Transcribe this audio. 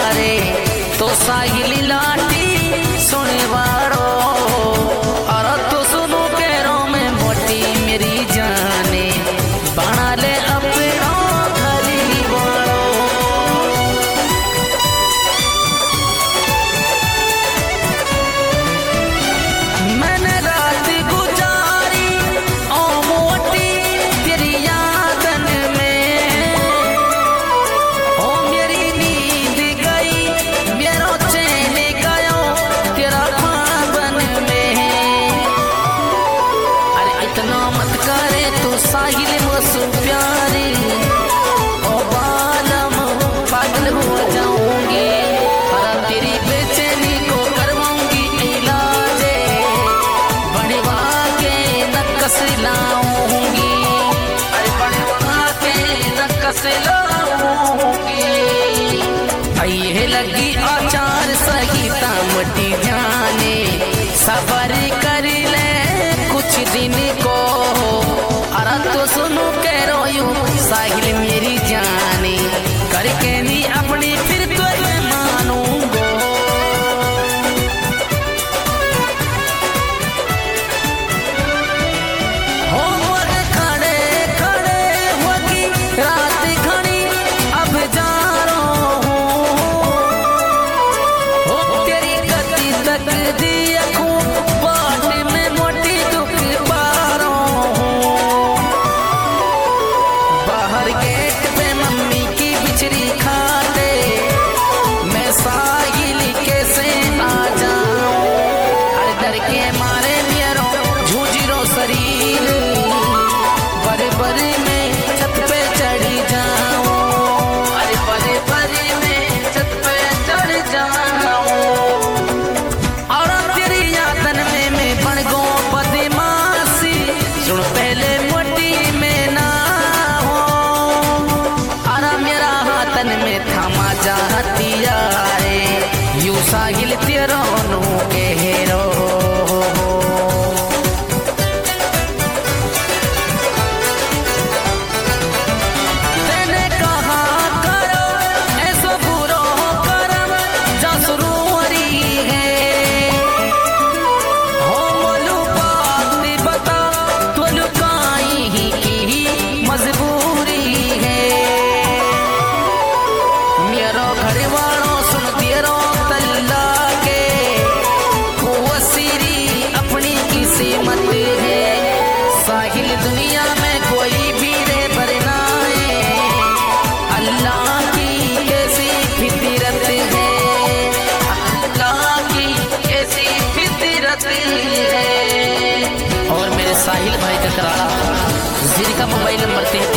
रे तो साहिल लाठी सुने वारो और तो सुनो पैरों में मोटी मेरी जाने बना ले अपना घरी वालो। मैंने रात गुजारी ओ मोटी तेरी यादन में, ओ मेरी नींद गई मेरो चैन गयो तेरा पावन में। अरे इतना मत करे तू साहिल मसू प्यारी, ओ बालम पागल हो जाऊंगी और तेरी बेचैनी को करवाऊंगी इलाज बनवा के नक्कस लाऊंगी। अरे बनवा के नक्कस लाऊंगी। ये लगी आचार सहिता मटी जाने सबर कर ले कुछ दिन को। अरे तो सुनो कह रोयू साहिल मेरी जाने करके नहीं अपनी फिर तो मानूंगो। हो मोरे खड़े खड़े होगी रात घड़ी अब जा रहा हूँ। हो तेरी गति तक दी अखों बाट में मोटी दुख पा रहा हूँ। बाहर गेट पे मम्मी की बिचरी खाते मैं साहिल कैसे आ जाऊं। हर डर के मारे मेरो झूझरो शरीर बड़े बड़े में छत पे चढ़ी जाऊं। अरे बड़े बड़े में छत पे चढ़ जाऊं और तेरी यादन में मैं बन गो बदमाशी। सुन पहले मोटी में ना हो अरे मेरा हाथन में थामा जाती आए यू साहिल तेरो नो के हेरो। तेने कहा करो ऐसो बुरो करम जा सुरूरी है। हो मोलू बात बता तो लुकाई ही की मजबूरी है। मेरो घर वालों सुन तेरो तल्ला के वो सीरी अपनी किस्मत है। साहिल दुनिया में कोई भी रे बरनाए अल्लाह की कैसी फितरत है। अल्लाह की कैसी फितरत है। और मेरे साहिल भाई का कराड़ा जिनका मोबाइल नंबर 33